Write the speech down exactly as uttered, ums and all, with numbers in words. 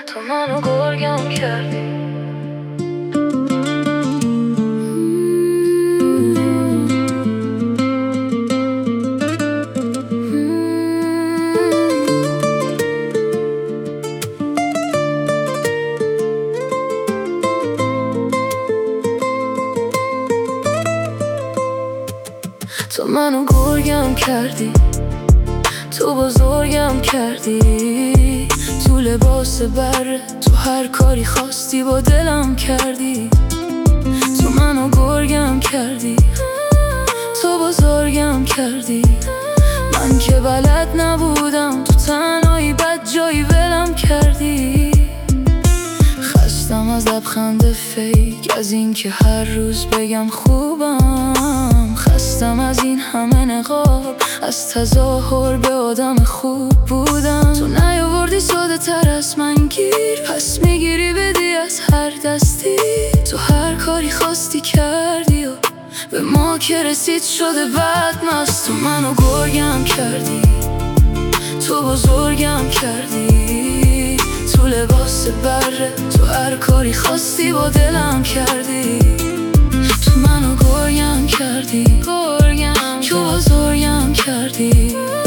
تو منو گرگم کردی. تو منو گرگم کردی، تو بزرگم کردی، تو لباس بره، تو هر کاری خواستی با دلم کردی. تو منو گرگم کردی، تو بزرگم کردی، من که بلد نبودم تو تنهایی بد جایی ولم کردی. خستم از لبخند فیک، از این که هر روز بگم خوبم، خستم از این همه نقاب، از تظاهر به آدم خوب بودم. تو نیاوردی ساده تر از من گیر، پس میگیری بدی از هر دستی. تو هر کاری خواستی کردی و به ما که رسید شده بدمست. تو منو گرگم کردی، تو بزرگم کردی، تو لباس بره، تو هر کاری خواستی با دلم کردی. تو منو گرگم کردی، گرگم، تو بزرگم کردی.